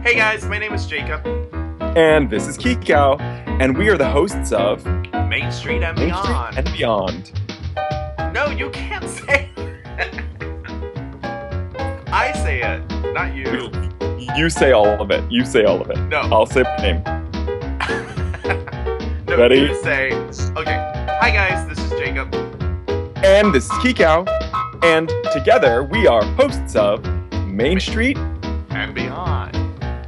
Hey guys, my name is Jacob. And this is Kikau, and we are the hosts of Main Street and Main Beyond. Street and Beyond. No, you can't say it. I say it, not you. You say all of it. You say all of it. No. I'll say my name. No, Ready? you say. Okay. Hi guys, this is Jacob. And this is Kikau, and together we are hosts of Main Street. And Beyond.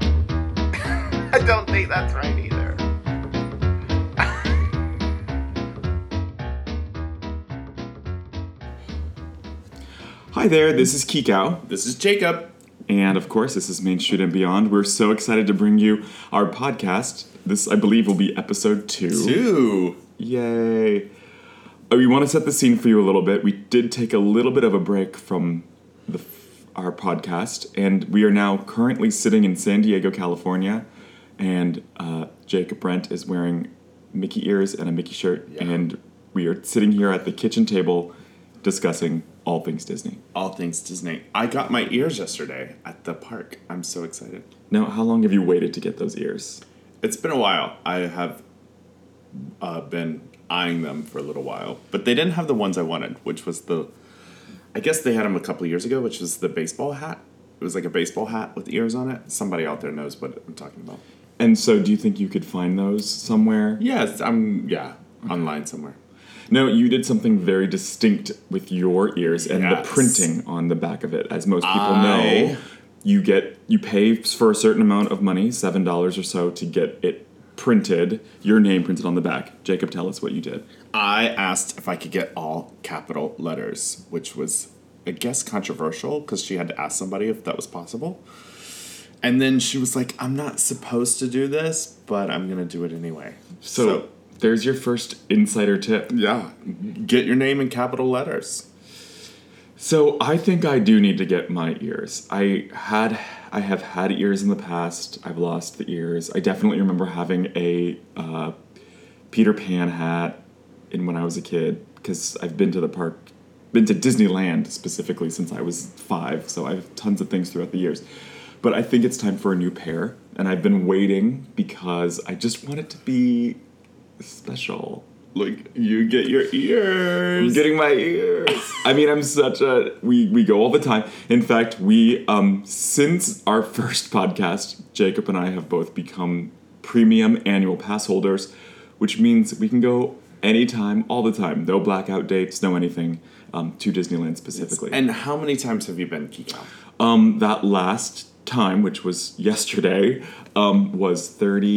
I don't think that's right either. Hi there, this is Kikau. This is Jacob. And of course, this is Main Street and Beyond. We're so excited to bring you our podcast. This, I believe, will be episode 2. Yay. We want to set the scene for you a little bit. We did take a little bit of a break from our podcast, and we are now currently sitting in San Diego, California, and Jacob Brent is wearing Mickey ears and a Mickey shirt, and we are sitting here at the kitchen table discussing all things Disney. All things Disney. I got my ears yesterday at the park. I'm so excited. Now, how long have you waited to get those ears? It's been a while. I have been eyeing them for a little while. But they didn't have the ones I wanted, which was I guess they had them a couple of years ago, which was the baseball hat. It was like a baseball hat with ears on it. Somebody out there knows what I'm talking about. And so do you think you could find those somewhere? Yes, online somewhere. No, you did something very distinct with your ears and the Yes. printing on the back of it. As most people know, you pay for a certain amount of money, $7 or so, to get it printed, your name printed on the back. Jacob, tell us what you did. I asked if I could get all capital letters, which was, I guess, controversial because she had to ask somebody if that was possible. And then she was like, I'm not supposed to do this, but I'm going to do it anyway. So there's your first insider tip. Yeah, get your name in capital letters. So I think I do need to get my ears. I have had ears in the past. I've lost the ears. I definitely remember having a Peter Pan hat when I was a kid because I've been to the park, been to Disneyland specifically since I was 5. So I have tons of things throughout the years. But I think it's time for a new pair, and I've been waiting because I just want it to be special. Like, you get your ears. I'm getting my ears. I mean, we go all the time. In fact, since our first podcast, Jacob and I have both become premium annual pass holders, which means we can go anytime, all the time. No blackout dates, no anything, to Disneyland specifically. And how many times have you been, Kikau? That last time, which was yesterday, was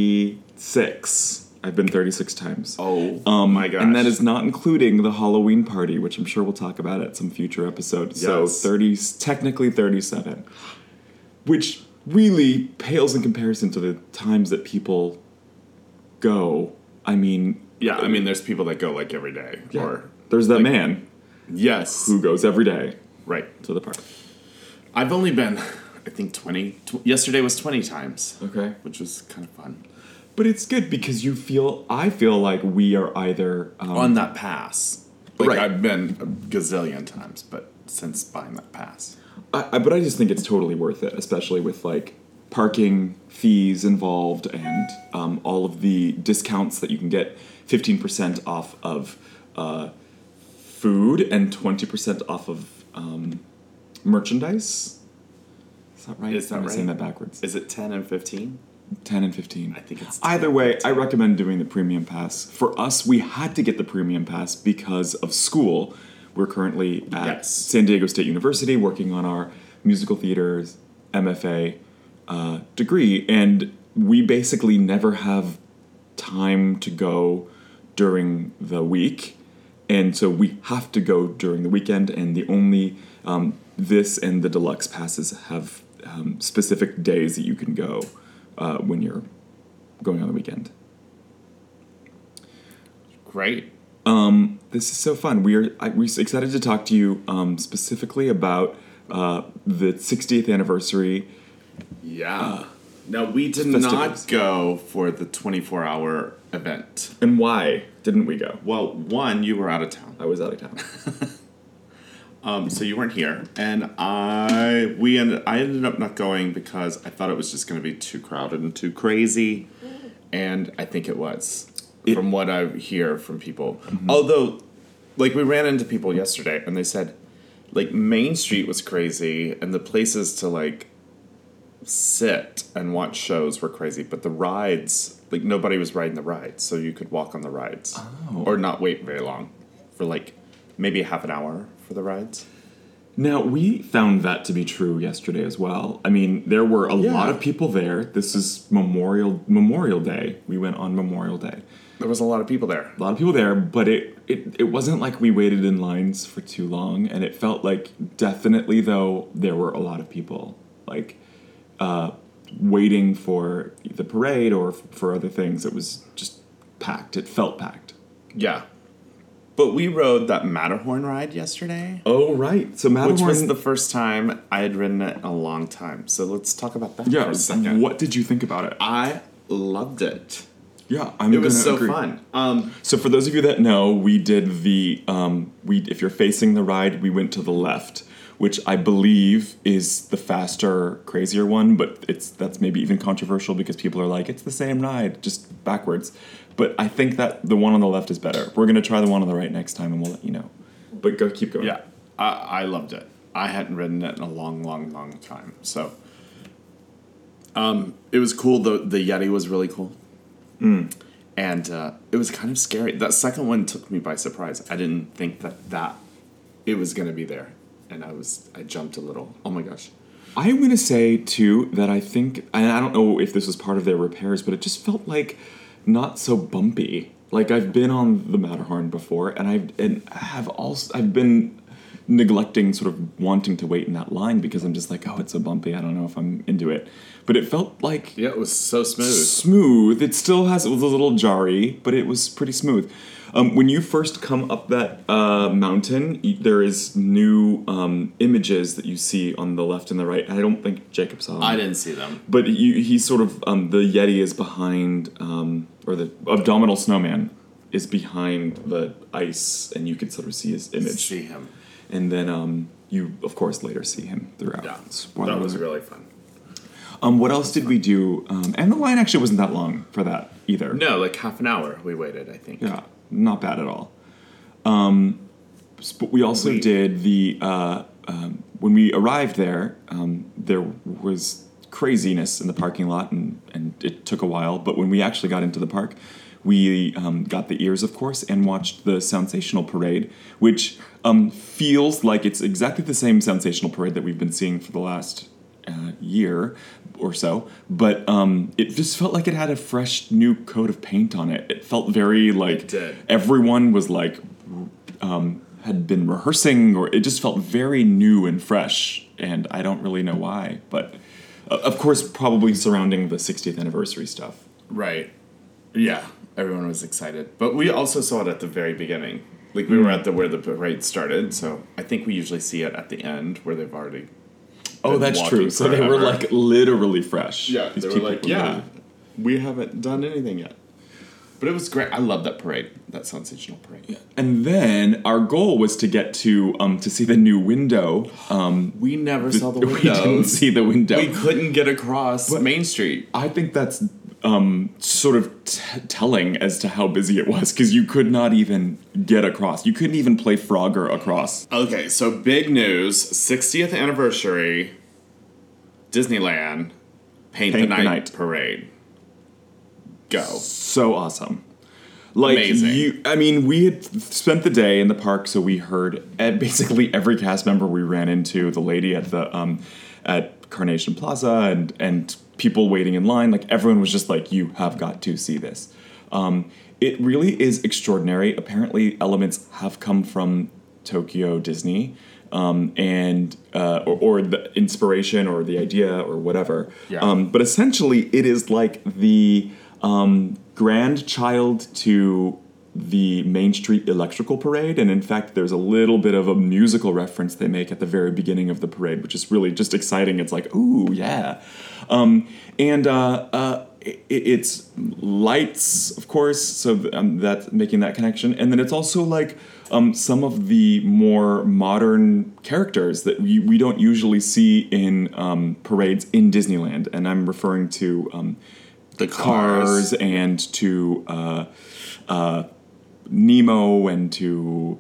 36. I've been 36 times. Oh, my gosh. And that is not including the Halloween party, which I'm sure we'll talk about at some future episode. Yes. So technically 37. Which really pales in comparison to the times that people go. I mean... Yeah, I mean, there's people that go, like, every day. Yeah. Or there's that man Yes. who goes every day Right. to the park. I've only been, I think, 20. Yesterday was 20 times. Okay. Which was kind of fun. But it's good because I feel like we are either... On that pass. Like, Right. I've been a gazillion times, but since buying that pass. But I just think it's totally worth it, especially with like parking fees involved and all of the discounts that you can get. 15% off of food and 20% off of merchandise. Is that right? Is that I'm right? saying that backwards. Is it 10 and 15? 10 and 15. I think it's 10 Either way, and I 15. recommend doing the premium pass. For us, we had to get the premium pass because of school. We're currently at Yes. San Diego State University working on our musical theaters MFA degree, and we basically never have time to go during the week, and so we have to go during the weekend, and the only this and the deluxe passes have specific days that you can go when you're going on the weekend. Great. This is so fun. We're excited to talk to you specifically about the 60th anniversary. Yeah. Now, we did festivities. not go for the 24-hour event. And why didn't we go? Well, one, you were out of town. I was out of town. So you weren't here, and I ended up not going because I thought it was just going to be too crowded and too crazy, and I think it was, from what I hear from people. Mm-hmm. Although, like, we ran into people yesterday, and they said, like, Main Street was crazy, and the places to, like, sit and watch shows were crazy, but the rides, like, nobody was riding the rides, so you could walk on the rides. Oh. Or not wait very long for, like, maybe half an hour for the rides. Now, we found that to be true yesterday as well. I mean, there were a lot of people there. This is Memorial Day. We went on Memorial Day. There was a lot of people there. A lot of people there, but it wasn't like we waited in lines for too long, and it felt like definitely, though, there were a lot of people, like, waiting for the parade or for other things. It was just packed. It felt packed. Yeah. But we rode that Matterhorn ride yesterday. Oh, right. So Matterhorn... Which was the first time I had ridden it in a long time. So let's talk about that for a second. What did you think about it? I loved it. Yeah, it was so fun. So for those of you that know, we did the... if you're facing the ride, we went to the left, which I believe is the faster, crazier one, but that's maybe even controversial because people are like, it's the same ride, just backwards. But I think that the one on the left is better. We're going to try the one on the right next time, and we'll let you know. But keep going. Yeah, I loved it. I hadn't ridden it in a long, long, long time. So it was cool. The Yeti was really cool. And it was kind of scary. That second one took me by surprise. I didn't think that it was going to be there. And I jumped a little. Oh my gosh. I'm going to say, too, that I think, and I don't know if this was part of their repairs, but it just felt like not so bumpy. Like, I've been on the Matterhorn before, and I've been neglecting sort of wanting to wait in that line because I'm just like, oh, it's so bumpy. I don't know if I'm into it. But it felt like... Yeah, it was so smooth. Smooth. It was a little jarry, but it was pretty smooth. When you first come up that mountain, there is new images that you see on the left and the right. I don't think Jacob saw them. I didn't see them. But he's sort of, the Yeti is behind, or the abdominal snowman is behind the ice, and you can sort of see his image. See him. And then you, of course, later see him throughout. Yeah, that was really fun. What else did we do? And the line actually wasn't that long for that either. No, like half an hour we waited, I think. Yeah. Not bad at all. But we also did the... when we arrived there, there was craziness in the parking lot, and it took a while. But when we actually got into the park, we got the ears, of course, and watched the Sensational Parade, which feels like it's exactly the same Sensational Parade that we've been seeing for the last year or so, but it just felt like it had a fresh new coat of paint on it. It felt very like everyone was like had been rehearsing, or it just felt very new and fresh, and I don't really know why, but of course probably surrounding the 60th anniversary stuff. Right. Yeah, everyone was excited, but we also saw it at the very beginning. Like, we were at where the parade started, so I think we usually see it at the end where they've already... Oh, that's true. So they were, like, literally fresh. Yeah, they were like, we haven't done anything yet. But it was great. I love that parade, that Sensational Parade. Yeah. And then our goal was to get to see the new window. We never saw the window. We didn't see the window. We couldn't get across Main Street. I think that's sort of telling as to how busy it was, because you could not even get across. You couldn't even play Frogger across. Okay, so big news, 60th anniversary, Disneyland, Paint the Night Parade. Go. So awesome. Like, amazing. We had spent the day in the park, so we heard basically every cast member we ran into, the lady at the at Carnation Plaza, and people waiting in line. Like, everyone was just like, you have got to see this. It really is extraordinary. Apparently, elements have come from Tokyo Disney, and or the inspiration or the idea or whatever. Yeah. But essentially, it is like the grandchild to the Main Street Electrical Parade, and in fact there's a little bit of a musical reference they make at the very beginning of the parade, which is really just exciting. It's like, ooh, yeah. it's lights, of course, so that's making that connection. And then it's also like some of the more modern characters that we don't usually see in parades in Disneyland. And I'm referring to the Cars and to Nemo and to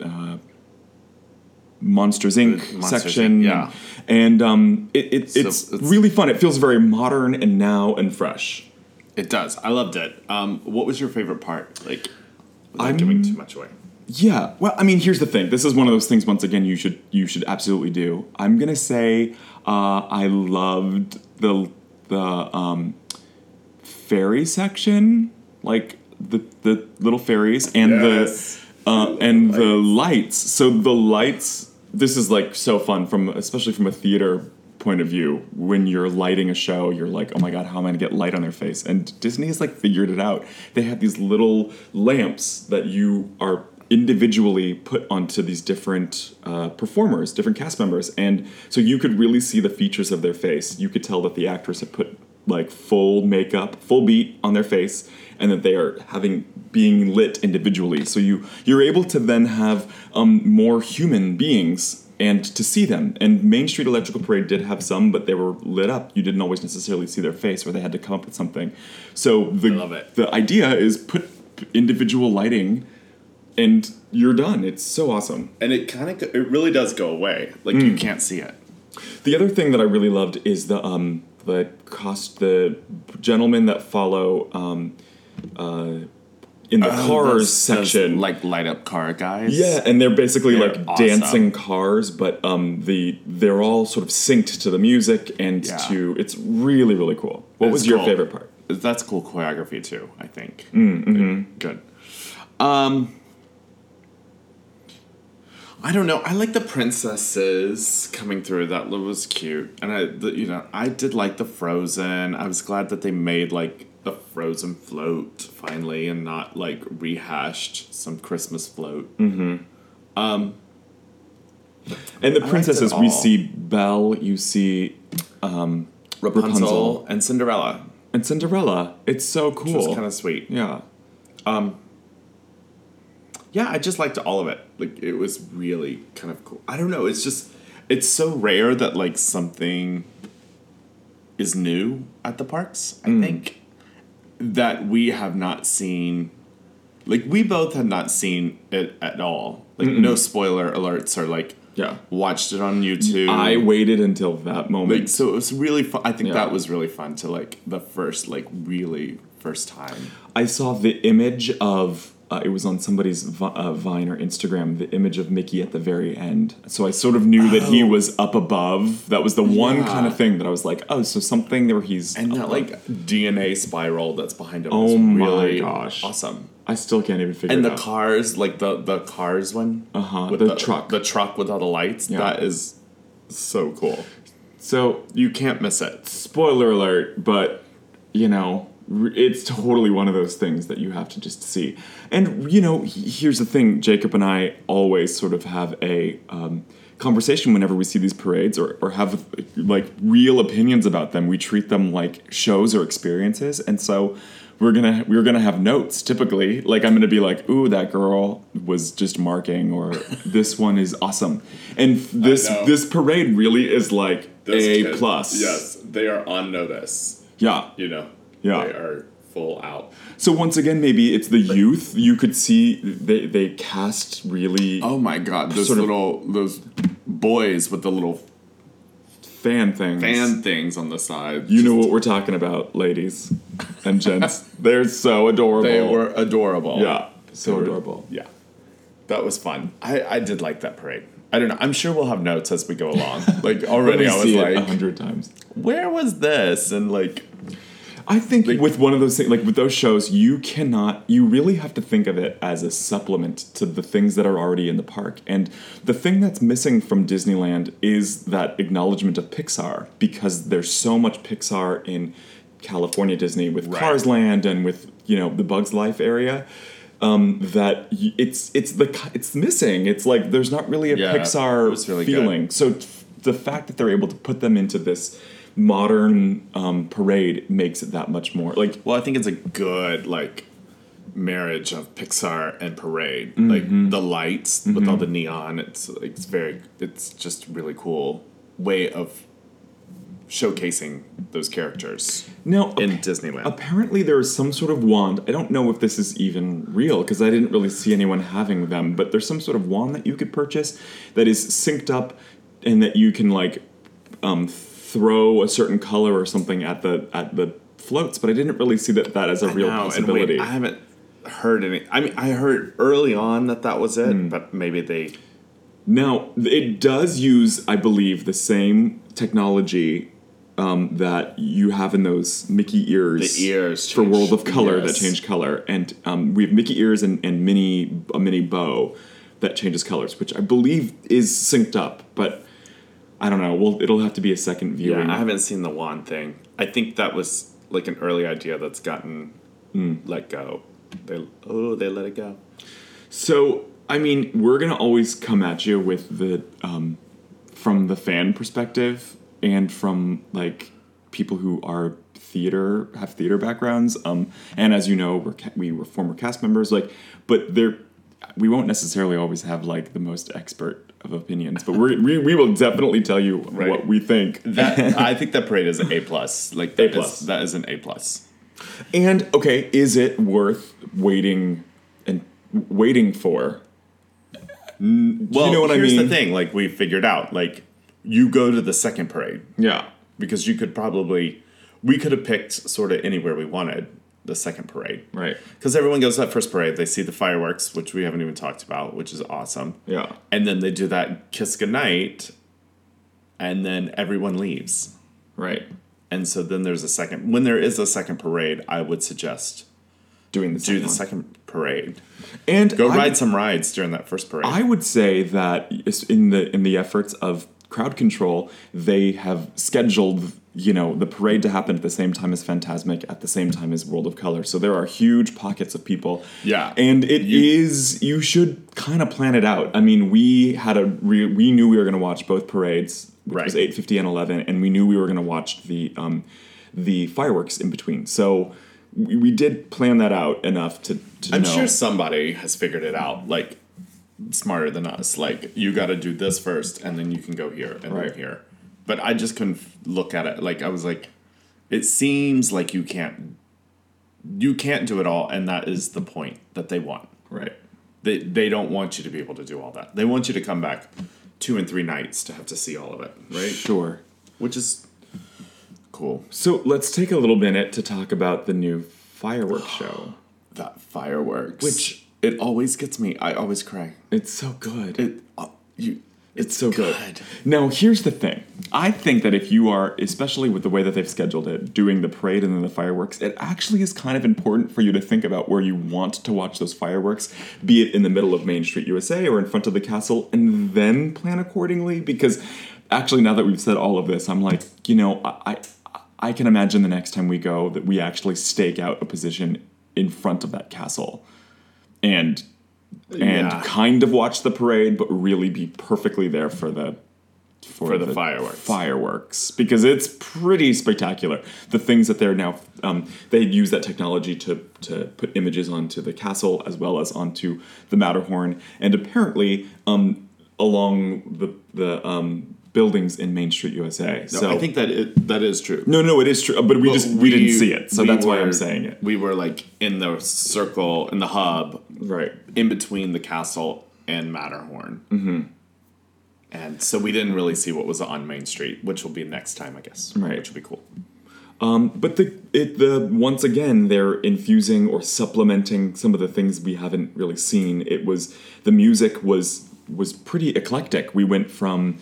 Monsters Inc. section. yeah. And it's really fun. It feels very modern and now and fresh. It does. I loved it. What was your favorite part? Like, without giving too much away. Yeah. Well, I mean, here's the thing. This is one of those things, once again, you should absolutely do. I'm going to say I loved the ferry section, like the little ferries and the lights. So the lights, this is like so fun especially from a theater point of view. When you're lighting a show, you're like, oh my God, how am I gonna get light on their face? And Disney has like figured it out. They have these little lamps that you are individually put onto these different performers, different cast members. And so you could really see the features of their face. You could tell that the actors have put like full makeup, full beat on their face, and that they are being lit individually. So you're able to then have more human beings and to see them. And Main Street Electrical Parade did have some, but they were lit up. You didn't always necessarily see their face, or they had to come up with something. So I love it. The idea is put individual lighting, and you're done. It's so awesome. And it really does go away. Like, you can't see it. The other thing that I really loved is the gentlemen that follow in the cars section, like light up car guys. Yeah, and they're basically They're like awesome. dancing cars, but they're all sort of synced to the music and it's really, really cool. What was your favorite part? That's cool choreography too, I think. Good. I don't know. I like the princesses coming through. That was cute, and I did like the Frozen. I was glad that they made like a Frozen float finally, and not like rehashed some Christmas float. And the princesses, we see Belle, you see Rapunzel and Cinderella. And Cinderella. It's so cool. Which was kind of sweet. Yeah. Yeah, I just liked all of it. Like, it was really kind of cool. I don't know. It's so rare that, like, something is new at the parks, I think, that we have not seen. Like, we both had not seen it at all. Like, no spoiler alerts or, like, watched it on YouTube. I waited until that moment. Like, so it was really fun. I think that was really fun to, like, the first, like, really first time. I saw the image of... it was on somebody's Vine or Instagram, the image of Mickey at the very end. So I sort of knew that he was up above. That was the one kind of thing that I was like, oh, so something where he's... And that, like, DNA spiral that's behind him is really my gosh. Awesome. I still can't even figure it out. And the cars, like the Cars one. With the truck. The truck with all the lights. Yeah. That is so cool. So... You can't miss it. Spoiler alert, but, it's totally one of those things that you have to just see. And, here's the thing. Jacob and I always sort of have a conversation whenever we see these parades or have, like, real opinions about them. We treat them like shows or experiences. And so we're gonna have notes, typically. Like, I'm going to be like, ooh, that girl was just marking, or this one is awesome. And this parade really is like A+. Yes, they are on notice. Yeah. Yeah. They are full out. So once again, maybe it's the youth. You could see they cast really... Oh my God, those boys with the little... Fan things on the side. You know what we're talking about, ladies and gents. They're so adorable. They were adorable. Yeah, so adorable. Yeah. That was fun. I did like that parade. I don't know. I'm sure we'll have notes as we go along. Like, already I was like... 100 times. Where was this? And, like... I think with one of those things, like with those shows, you really have to think of it as a supplement to the things that are already in the park. And the thing that's missing from Disneyland is that acknowledgement of Pixar, because there's so much Pixar in California Disney with Cars Land and with, the Bugs Life area. That it's missing. It's like there's not really a Pixar really feeling. Good. So the fact that they're able to put them into this modern parade makes it that much more like. Well, I think it's a good marriage of Pixar and parade. Like the lights with all the neon. It's just really cool way of showcasing those characters Now, in Disneyland. Apparently there's some sort of wand. I don't know if this is even real because I didn't really see anyone having them, but there's some sort of wand that you could purchase that is synced up and that you can throw a certain color or something at the floats, but I didn't really see that as a real possibility. And I haven't heard any. I mean, I heard early on that was it, but maybe they... Now, it does use, I believe, the same technology that you have in those Mickey ears. The ears for World of Color yes. that change color. And we have Mickey ears and a mini bow that changes colors, which I believe is synced up, but I don't know. Well, it'll have to be a second viewing. Yeah, I haven't seen the wand thing. I think that was like an early idea that's gotten let go. They let it go. So, I mean, we're going to always come at you with the from the fan perspective and from people who are have theater backgrounds. And as you know, we were former cast members. But we won't necessarily always have the most expert of opinions. But we will definitely tell you what we think. I think that parade is an A+. That is an A+. And okay, is it worth waiting for? Well, you know what I mean? Here's the thing. We figured out. You go to the second parade. Yeah. Because we could have picked sort of anywhere we wanted the second parade. Right. Because everyone goes to that first parade. They see the fireworks, which we haven't even talked about, which is awesome. Yeah. And then they do that kiss goodnight, and then everyone leaves. Right. And so then there's a second. When there is a second parade, I would suggest do the second parade. And ride some rides during that first parade. I would say that in the efforts of crowd control, they have scheduled the parade to happen at the same time as Fantasmic, at the same time as World of Color. So there are huge pockets of people. Yeah, and you should kind of plan it out. I mean, we knew we were going to watch both parades, which was 8:50 and 11, and we knew we were going to watch the fireworks in between. So we did plan that out enough to I'm know. sure somebody has figured it out, smarter than us. You got to do this first, and then you can go here and then here. But I just couldn't look at it. I was like, it seems like you can't do it all, and that is the point that they want. Right. They don't want you to be able to do all that. They want you to come back 2 and 3 nights to have to see all of it. Right. Sure. Which is cool. So let's take a little minute to talk about the new fireworks show. That fireworks. Which it always gets me. I always cry. It's so good. It's so good. Now, here's the thing. I think that if you are, especially with the way that they've scheduled it, doing the parade and then the fireworks, it actually is kind of important for you to think about where you want to watch those fireworks, be it in the middle of Main Street USA or in front of the castle, and then plan accordingly. Because actually, now that we've said all of this, I'm like, I can imagine the next time we go that we actually stake out a position in front of that castle and kind of watch the parade, but really be perfectly there for the fireworks, because it's pretty spectacular. The things that they're now they use that technology to put images onto the castle as well as onto the Matterhorn, and apparently along the buildings in Main Street USA. No, so I think that is true. No, it is true, but we didn't see it, so that's why I'm saying it. We were in the circle, in the hub, right, in between the castle and Matterhorn. Mm-hmm. And so we didn't really see what was on Main Street, which will be next time, I guess. Right, which will be cool. But once again, they're infusing or supplementing some of the things we haven't really seen. The music was pretty eclectic. We went from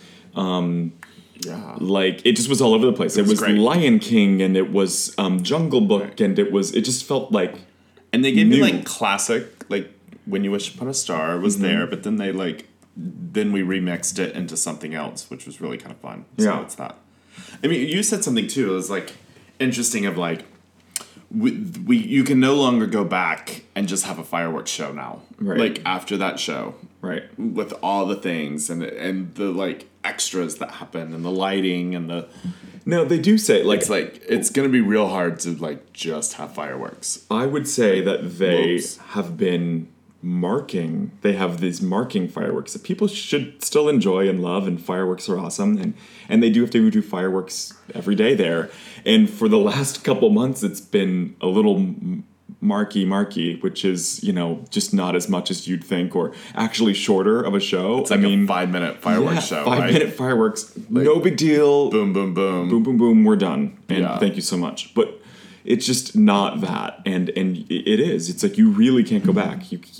it just was all over the place. It was great. Lion King, and it was Jungle Book, right. And it just felt like, and they gave me classic, When You Wish Upon a Star was there, but then they then we remixed it into something else, which was really kind of fun. So it's that. I mean, you said something too. It was interesting of you can no longer go back and just have a fireworks show now. Right. After that show. Right. With all the things and the extras that happen and the lighting and the. No, they do say It's gonna be real hard to like just have fireworks. I would say that they Whoops. have been marking. They have these marking fireworks that people should still enjoy and love, and fireworks are awesome, and they do have to do fireworks every day there. And for the last couple months, it's been a little marky, which is just not as much as you'd think, or actually shorter of a show. It's like a 5-minute fireworks show. 5-minute fireworks, no big deal. Boom, boom, boom. Boom, boom, boom, we're done. And Yeah. thank you so much. But it's just not that. And it is. It's like you really can't go back.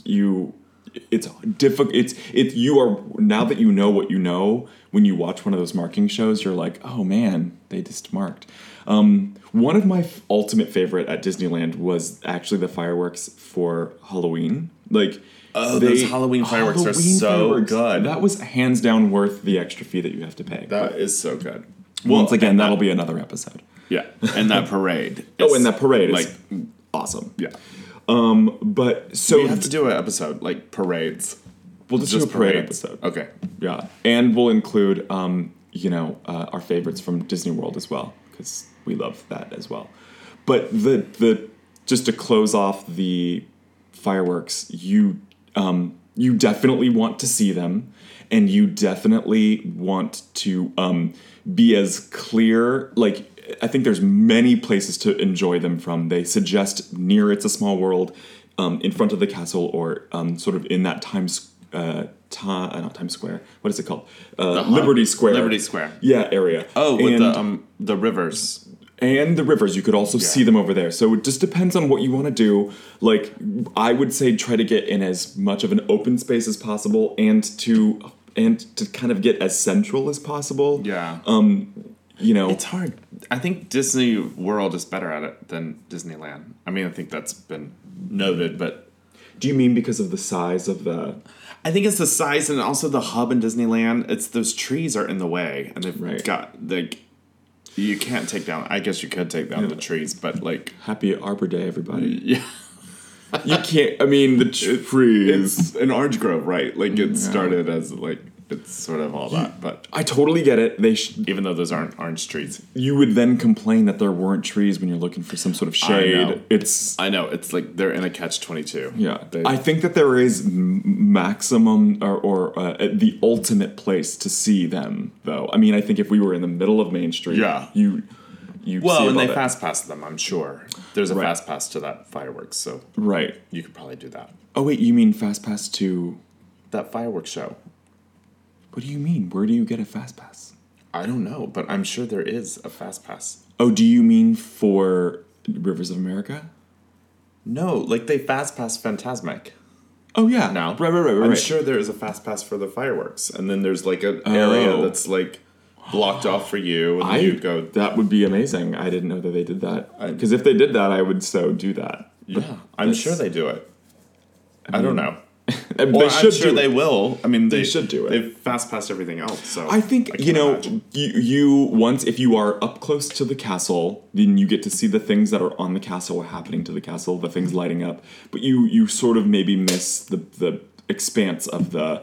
It's difficult. You are, now that you know what you know, when you watch one of those marking shows, you're like, oh man, they just marked. One of my ultimate favorite at Disneyland was actually the fireworks for Halloween. Like, those Halloween fireworks are so good. That was hands down worth the extra fee that you have to pay. That is so good. Once again, that'll be another episode. Yeah, and that parade. And that parade is like awesome. yeah. But so We have to do an episode like parades. we'll just do a parade episode. Okay. Yeah, and we'll include our favorites from Disney World as well, because we love that as well. But the just to close off the fireworks, you definitely want to see them, and you definitely want to be as clear. Like, I think there's many places to enjoy them from. They suggest near It's a Small World, in front of the castle, or sort of in that not Times Square. What is it called? Liberty Square. Liberty Square. Yeah, area. Oh, with And- the rivers. and the rivers, you could also see them over there. So it just depends on what you want to do. Like, I would say try to get in as much of an open space as possible, and to kind of get as central as possible. Yeah. It's hard. I think Disney World is better at it than Disneyland. I mean, I think that's been noted, but Do you mean because of the size of the? I think it's the size and also the hub in Disneyland. It's those trees are in the way, and they've Right. got you can't take down. I guess you could take down the trees, but like Happy Arbor Day, everybody. yeah. You can't. I mean, the trees. It's an orange grove, right? Like it started as like it's sort of all that, but I totally get it. even though those aren't orange trees, You would then complain that there weren't trees when you're looking for some sort of shade. know. It's I know it's like they're in a catch-22. yeah. I think that there is maximum or the ultimate place to see them, though. I mean, I think if we were in the middle of Main Street, Yeah. you Well, see and they above it. fast pass them, I'm sure. There's a Right. fast pass to that fireworks, so Right. you could probably do that. Oh wait, you mean fast pass to? That fireworks show. What do you mean? Where do you get a fast pass? I don't know, but I'm sure there is a fast pass. Oh, do you mean for Rivers of America? No, like they fast pass Fantasmic Oh yeah. now. Right. I'm sure there is a fast pass for the fireworks, and then there's like an area that's like blocked off for you, and then you go. That would be amazing. I didn't know that they did that. Because if they did that, I would so do that. Yeah, I'm sure they do it. I don't know. They Or should I'm sure do they it. will. I mean, they should do it. They've fast passed everything else. So I think can't imagine. you once, if you are up close to the castle, then you get to see the things that are on the castle or happening to the castle, the things lighting up. But you sort of maybe miss the expanse of the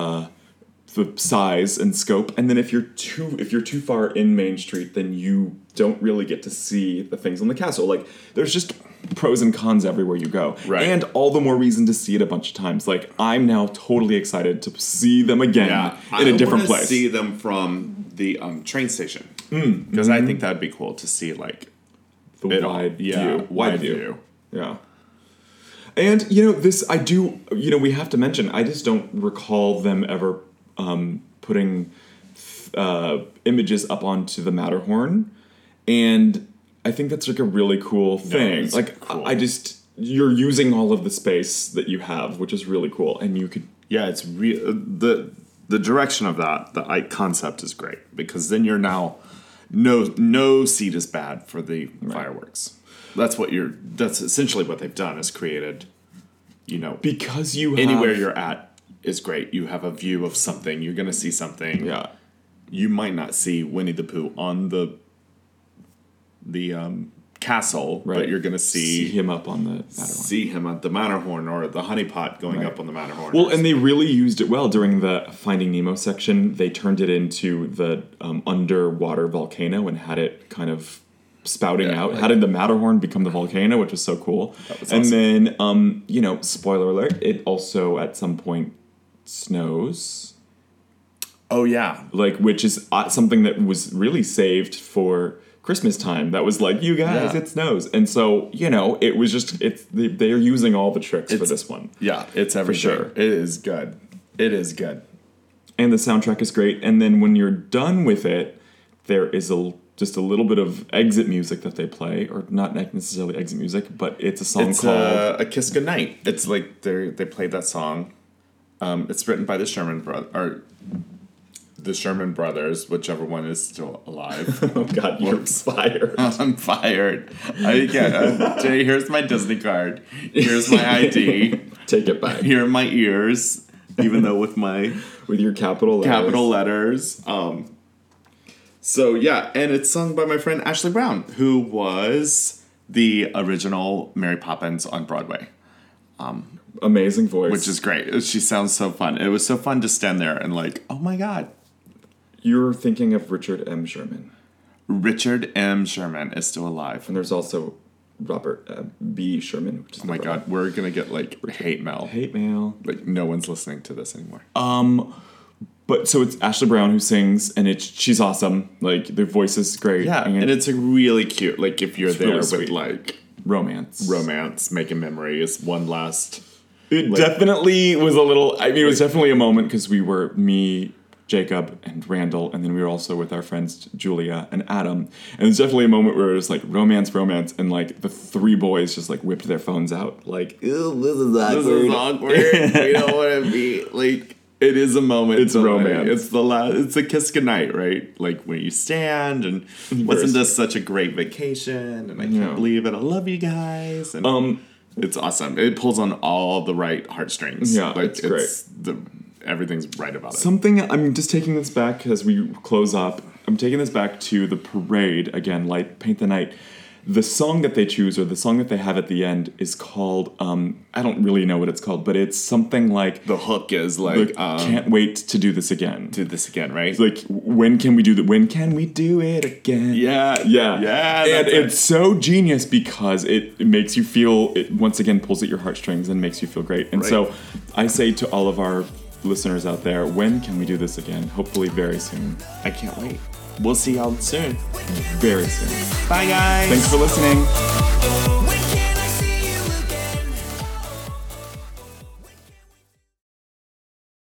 size and scope. And then if you're too far in Main Street, then you don't really get to see the things on the castle. Like, there's just pros and cons everywhere you go. Right. And all the more reason to see it a bunch of times. Like, I'm now totally excited to see them again in a different I wanna place. see them from the train station because I think that'd be cool to see like The it all. wide Yeah, view. wide view. Yeah. And, this, I do, we have to mention, I just don't recall them ever putting images up onto the Matterhorn. And I think that's like a really cool thing. it's Like, cool. you're using all of the space that you have, which is really cool. And you could, Yeah, it's the direction of that, the concept is great because then you're now no seat is bad for the fireworks. That's essentially what they've done is created, because you have, anywhere you're at is great. You have a view of something. You're going to see something. Yeah. You might not see Winnie the Pooh on the castle, Right. but you're going to See him up on the Matterhorn. see him at the Matterhorn or the honeypot going up on the Matterhorn. Well, and they really used it well during the Finding Nemo section. They turned it into the underwater volcano and had it kind of spouting out. How did the Matterhorn become the volcano, which was so cool. That was and awesome. then, spoiler alert, it also at some point snows. Oh, yeah. Which is something that was really saved for Christmas time. That was like, you guys, it snows. And so, it was just, they're using all the tricks for this one. Yeah, it's everything. sure. It is good. It is good. And the soundtrack is great. And then when you're done with it, there is just a little bit of exit music that they play, or not necessarily exit music, but it's a song called A Kiss Goodnight. It's like they played that song. It's written by the Sherman Brothers, whichever one is still alive. Oh God, you're fired. I'm fired. Jay, here's my Disney card. Here's my ID. Take it back. Here are my ears, even though with your capital letters. So yeah, and it's sung by my friend Ashley Brown, who was the original Mary Poppins on Broadway. Amazing voice. Which is great. She sounds so fun. It was so fun to stand there and oh my God. You're thinking of Richard M. Sherman. Richard M. Sherman is still alive. And there's also Robert B. Sherman. Which is oh my God, we're going to get hate mail. Hate mail. No one's listening to this anymore. But so it's Ashley Brown who sings, and she's awesome. The voice is great. Yeah, and it's really cute. If you're there really with romance, making memories, one last. It definitely was a little. I mean, it was definitely a moment because we were me, Jacob, and Randall, and then we were also with our friends Julia and Adam. And it was definitely a moment where it was romance, and the three boys just whipped their phones out. Ew, this is awkward. This is awkward. We don't want to be It is a moment. It's romance. It's the last. It's a kiss goodnight, right? When you stand and wasn't this such a great vacation? And I can't believe it. I love you guys. And it's awesome. It pulls on all the right heartstrings. Yeah, it's great. Everything's right about it. I'm just taking this back as we close up. I'm taking this back to the parade again. Paint the Night. The song that they choose, or the song that they have at the end, is called, I don't really know what it's called, but it's something the hook is can't wait to do this again. Do this again, right? It's when can we do that? When can we do it again? Yeah. And it's so genius because it makes you feel, it once again pulls at your heartstrings and makes you feel great. And so I say to all of our listeners out there, when can we do this again? Hopefully very soon. I can't wait. We'll see y'all soon. Very soon. Bye, guys. Thanks for listening.